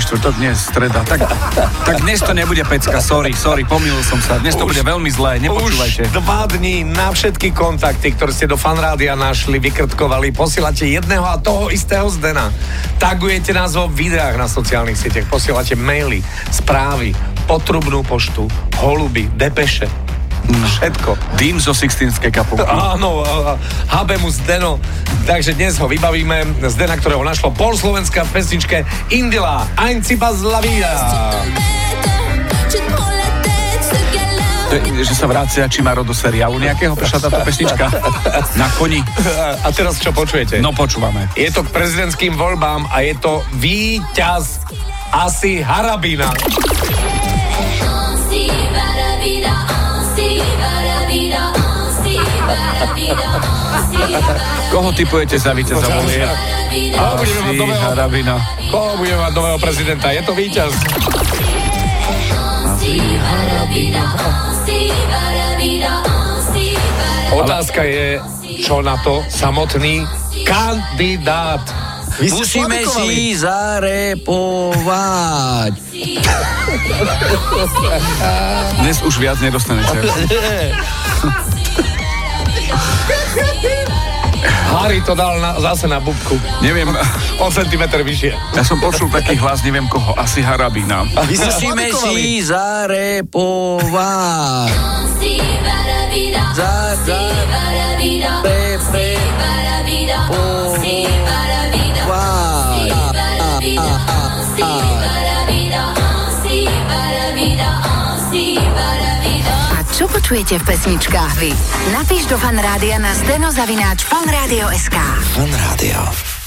štvrtok, dnes streda. Tak dnes to nebude pecka, sorry, pomýlil som sa. Dnes to bude veľmi zlé, nepočúvajte. Už 2 dní na všetky kontakty, ktoré ste do Fanrádia našli, vykrtkovali, posielate jedného a toho istého Zdena. Tagujete nás vo videách na sociálnych sieťach, posielate maily, správy, potrubnú poštu, holuby, depeše. Všetko. Dým zo Sixtínskej kapulky. Áno, Habemu Zdeno. Takže dnes ho vybavíme. Zdena, ktorého našlo polslovenská v pesničke Indila. Ein Cipa z la vida. Že sa vracia Čimaro do seriálu nejakého, prešla táto pesnička na koni. A teraz čo počujete? No počúvame. Je to k prezidentským voľbám a je to víťaz Asi Harabina. Koho typujete za víťaza volieb? Asi Harabina. Koho budeme mať nového prezidenta? Je to víťaz. Otázka je, čo na to samotný kandidát. Musíme si zarepovať. Dnes už viac nedostanete. Harry to dal zase na bubku. Neviem. O centimetr vyššie. Ja som počul taký hlas, neviem koho, asi Harabina. Musíme si zarepovať. A čo počujete v pesničkách vy? Napíš do Fanrádia na zdeno@fanradio.sk. Fanrádio.